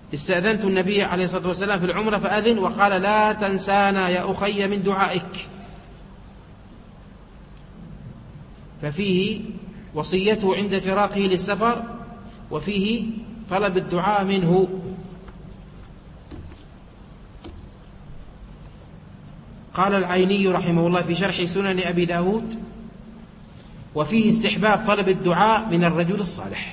استأذنت النبي عليه الصلاة والسلام في العمرة فأذن وقال لا تنسانا يا أخي من دعائك، ففيه وصيته عند فراقه للسفر، وفيه طلب الدعاء منه. قال العيني رحمه الله في شرح سنن أبي داود: وفيه استحباب طلب الدعاء من الرجل الصالح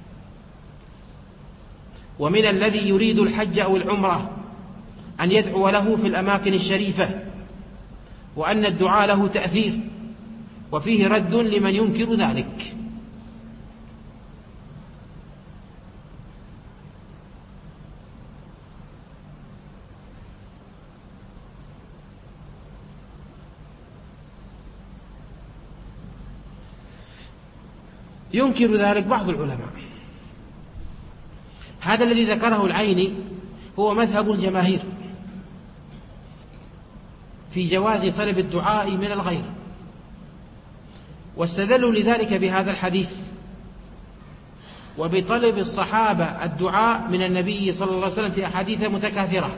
ومن الذي يريد الحج أو العمرة أن يدعو له في الأماكن الشريفة، وأن الدعاء له تأثير، وفيه رد لمن ينكر ذلك. ينكر ذلك بعض العلماء. هذا الذي ذكره العيني هو مذهب الجماهير في جواز طلب الدعاء من الغير، واستدلوا لذلك بهذا الحديث وبطلب الصحابة الدعاء من النبي صلى الله عليه وسلم في أحاديث متكاثرة،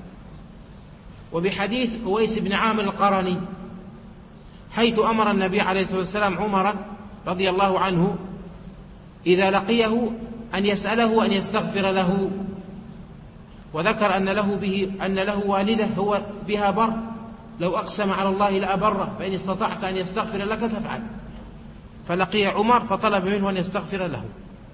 وبحديث أويس بن عامر القرني حيث أمر النبي عليه الصلاة والسلام عمر رضي الله عنه إذا لقيه أن يسأله أن يستغفر له، وذكر أن له والده هو بها بر، لو أقسم على الله لأبره، فإن استطعت أن يستغفر لك فافعل. فلقي عمر فطلب منه أن يستغفر له،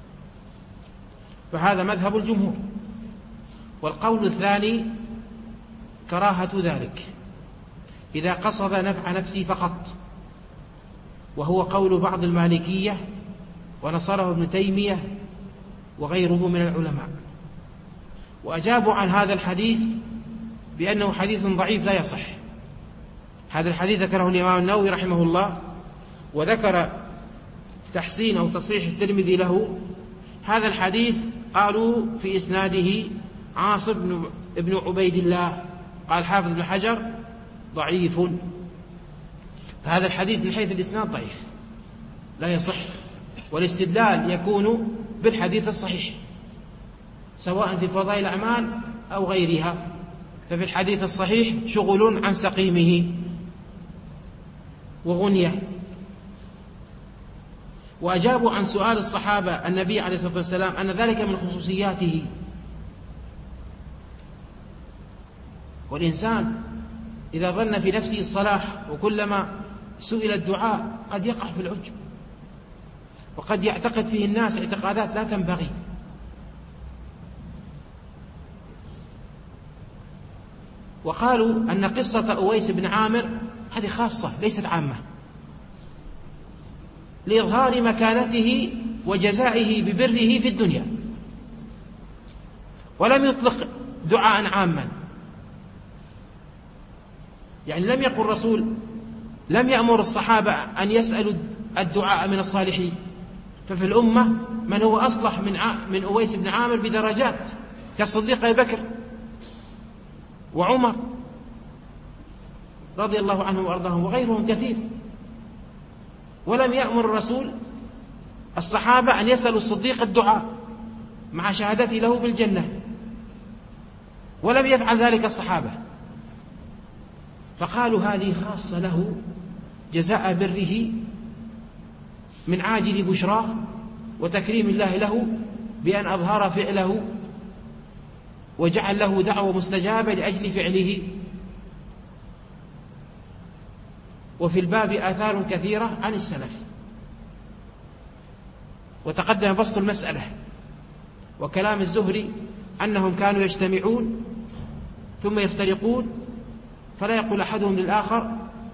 فهذا مذهب الجمهور. والقول الثاني كراهة ذلك إذا قصد نفع نفسه فقط، وهو قول بعض المالكية ونصره ابن تيمية وغيره من العلماء، وأجابوا عن هذا الحديث بأنه حديث ضعيف لا يصح. هذا الحديث ذكره الإمام النووي رحمه الله، وذكر تحسين أو تصحيح الترمذي له. هذا الحديث قالوا في إسناده عاصم بن عبيد الله، قال حافظ بن حجر ضعيف. فهذا الحديث من حيث الإسناد ضعيف لا يصح، والاستدلال يكون بالحديث الصحيح سواء في فضائل الأعمال أو غيرها. ففي الحديث الصحيح شغل عن سقيمه وغنية. وأجابوا عن سؤال الصحابة النبي عليه الصلاة والسلام أن ذلك من خصوصياته، والإنسان إذا ظن في نفسه الصلاح وكلما سئل الدعاء قد يقع في العجب، وقد يعتقد فيه الناس اعتقادات لا تنبغي. وقالوا أن قصة أويس بن عامر هذه خاصة ليست عامة، لإظهار مكانته وجزائه ببره في الدنيا، ولم يطلق دعاء عاما. يعني لم يقل الرسول، لم يأمر الصحابة أن يسألوا الدعاء من الصالحين، ففي الأمة من هو أصلح من أويس بن عامر بدرجات كالصديق أبي بكر وعمر رضي الله عنهم وأرضاهم وغيرهم كثير. ولم يأمر الرسول الصحابة أن يسألوا الصديق الدعاء مع شهادته له بالجنة، ولم يفعل ذلك الصحابة، فقالوا هذه خاصة له جزاء بره من عاجل بشراه وتكريم الله له بأن أظهر فعله وجعل له دعوة مستجابة لأجل فعله. وفي الباب آثار كثيرة عن السلف، وتقدم بسط المسألة. وكلام الزهري أنهم كانوا يجتمعون ثم يفترقون، فلا يقول أحدهم للآخر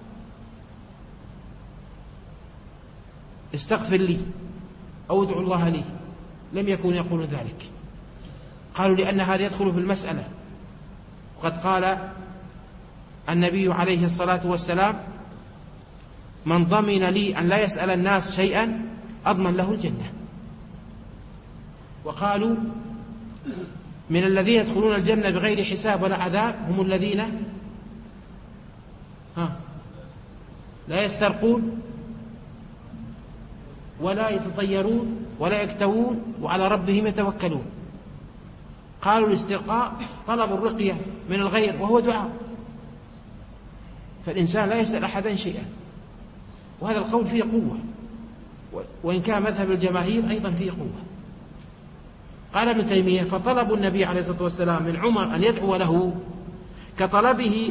استغفر لي أو ادعو الله لي، لم يكونوا يقولون ذلك. قالوا لأن هذا يدخل في المسألة، وقد قال النبي عليه الصلاة والسلام من ضمن لي أن لا يسأل الناس شيئا أضمن له الجنة. وقالوا من الذين يدخلون الجنة بغير حساب ولا عذاب هم الذين لا يسترقون ولا يتطيرون ولا يكتوون وعلى ربهم يتوكلون. قالوا الاسترقاء طلب الرقية من الغير وهو دعاء، فالإنسان لا يسأل أحدا شيئا، وهذا القول فيه قوة، وإن كان مذهب الجماهير أيضا فيه قوة. قال ابن تيمية: فطلب النبي عليه الصلاة والسلام من عمر أن يدعو له كطلبه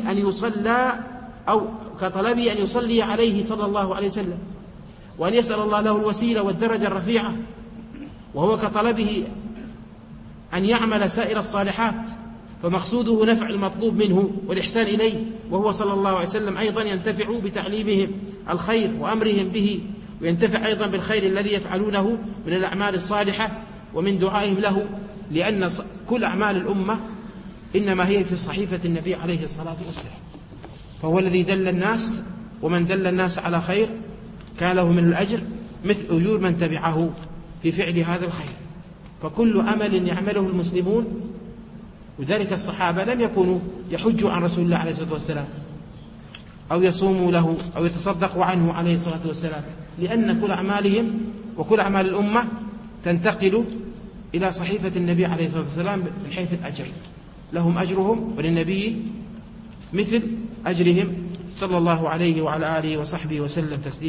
أن يصلي عليه صلى الله عليه وسلم، وأن يسأل الله له الوسيلة والدرجة الرفيعة، وهو كطلبه أن يعمل سائر الصالحات، فمقصوده نفع المطلوب منه والإحسان إليه، وهو صلى الله عليه وسلم أيضا ينتفع بتعليمهم الخير وأمرهم به، وينتفع أيضا بالخير الذي يفعلونه من الأعمال الصالحة ومن دعائهم له، لأن كل أعمال الأمة إنما هي في صحيفة النبي عليه الصلاة والسلام، فهو الذي دل الناس، ومن دل الناس على خير كان له من الأجر مثل أجور من تبعه في فعل هذا الخير. فكل أمل يعمله المسلمون، وذلك الصحابة لم يكونوا يحجوا عن رسول الله عليه الصلاة والسلام أو يصوموا له أو يتصدقوا عنه عليه الصلاة والسلام، لأن كل أعمالهم وكل أعمال الأمة تنتقل إلى صحيفة النبي عليه الصلاة والسلام من حيث الأجر، لهم أجرهم وللنبي مثل أجرهم صلى الله عليه وعلى آله وصحبه وسلم تسليما.